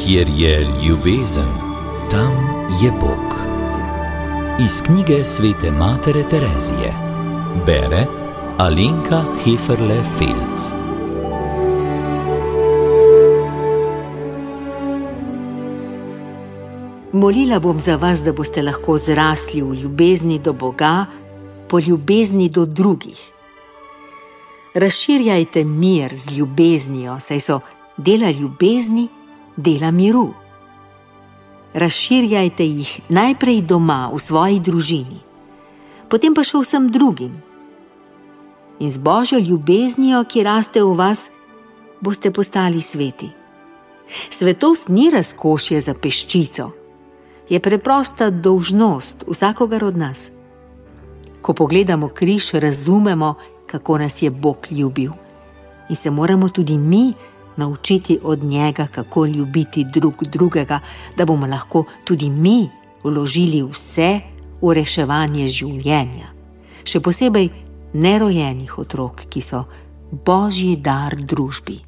Kjer je ljubezen, tam je Bog. Iz knjige svete matere Terezije. Bere Alenka Heferle-Felc. Molila bom za vas, da boste lahko zrasli v ljubezni do Boga, po ljubezni do drugih. Razširjajte mir z ljubeznijo, saj so dela ljubezni dela miru. Razširjajte jih najprej doma, v svoji družini, potem pa še vsem drugim. In z Božjo ljubeznijo, ki raste v vas, boste postali sveti. Svetost ni razkošje za peščico, je preprosta dolžnost vsakogar od nas. Ko pogledamo križ, razumemo, kako nas je Bog ljubil. In se moramo tudi mi naučiti od njega, kako ljubiti drug drugega, da bomo lahko tudi mi vložili vse v reševanje življenja. Še posebej nerojenih otrok, ki so Božji dar družbi.